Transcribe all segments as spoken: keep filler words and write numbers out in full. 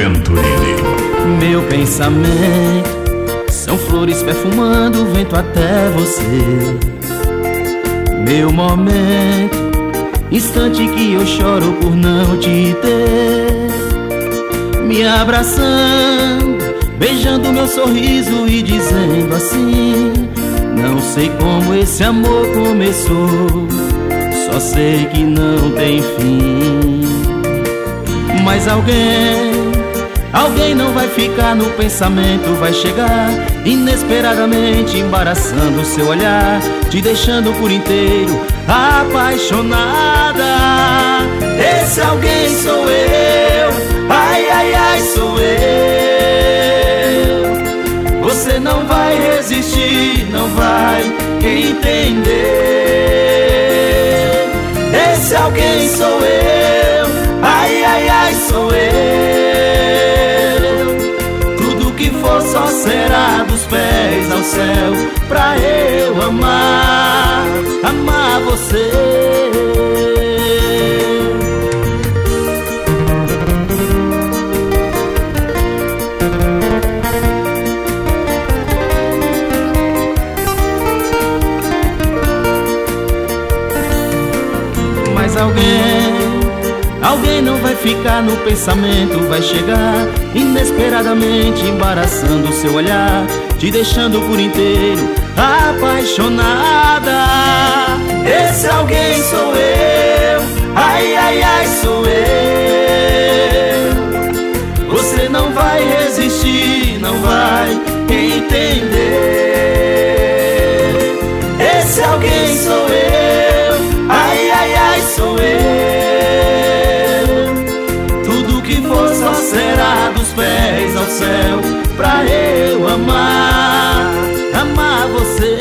Venturini. Meu pensamento são flores perfumando o vento até você. Meu momento, instante que eu choro por não te ter. Me abraçando, beijando meu sorriso e dizendo assim: não sei como esse amor começou, só sei que não tem fim. Mas alguém, alguém não vai ficar no pensamento, vai chegar inesperadamente, embaraçando o seu olhar, te deixando por inteiro apaixonada. Esse alguém sou eu, ai, ai, ai, sou eu. Você não vai resistir, não vai entender. Esse alguém sou eu, ai, ai, ai, sou eu. Tudo que for só será dos pés ao céu, pra eu amar, amar você. Mas alguém, alguém não vai ficar no pensamento, vai chegar inesperadamente, embaraçando o seu olhar, te deixando por inteiro apaixonada. Esse alguém sou eu, ai, ai, ai, sou eu. Você não vai resistir, não vai entender. Esse alguém sou eu, ai, ai, ai, sou eu. Tudo que for só será dos pés ao céu, pra eu amar, amar você.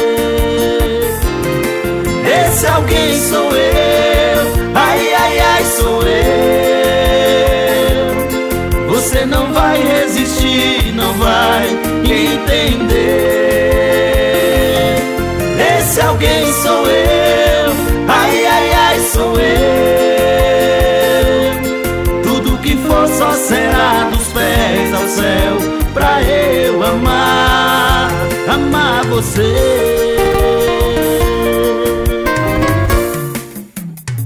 Esse alguém sou eu, ai, ai, ai, sou eu. Você não vai resistir, não vai entender. Esse alguém sou eu, ai, ai, ai, sou eu. Tudo que for só será dos pés ao céu, pra eu amar, amar você.